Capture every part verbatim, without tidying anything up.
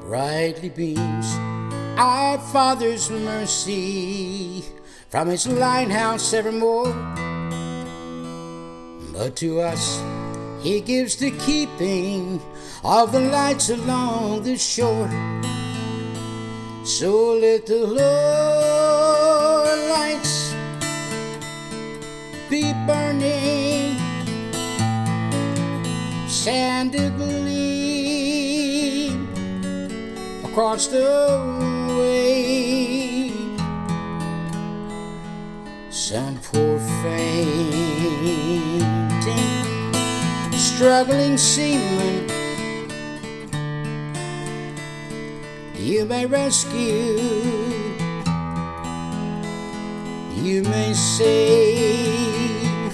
brightly beams our Father's mercy from His lighthouse evermore. But to us He gives the keeping of the lights along the shore. So let the Lord lights be burning, sand to gleam across the way. Some poor fainting, struggling seaman you may rescue, you may save.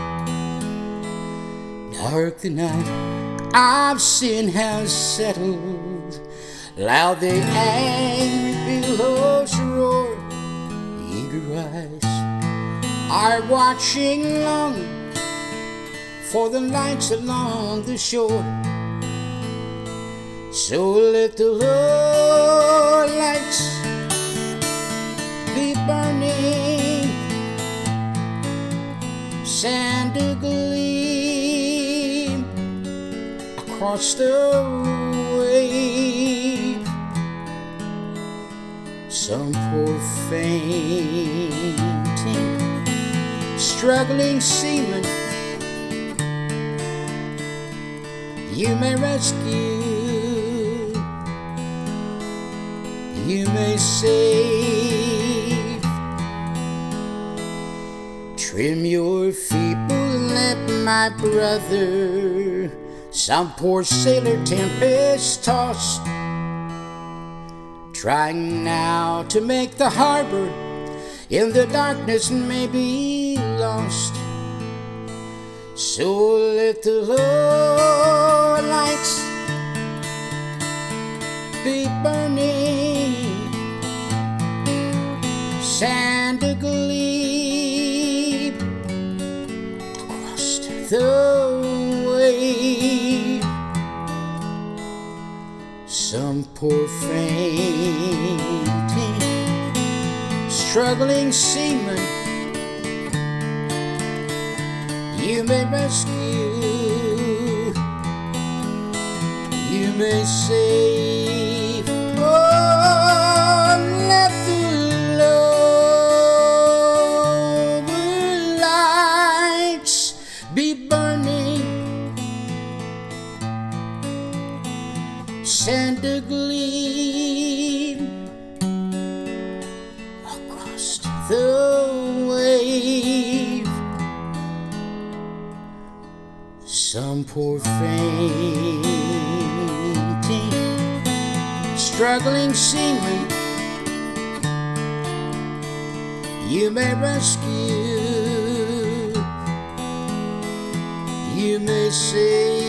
Dark the night of sin has settled, loud the angry billows roar. Eager eyes are watching long for the lights along the shore. So let the Lord lights be burning, sand to gleam across the wave. Some poor fainting, struggling seaman you may rescue, you may save. Trim your feeble lip, my brother, some poor sailor tempest tossed, trying now to make the harbor in the darkness may be lost. So let the Lord lights be burning, sand to gleam across the wave. Some poor fainting, struggling seaman you may rescue, you may save. Oh, let the Lord lights be burning, sand to gleam across the wave. Some poor fainting, struggling seaman you may rescue, you may save.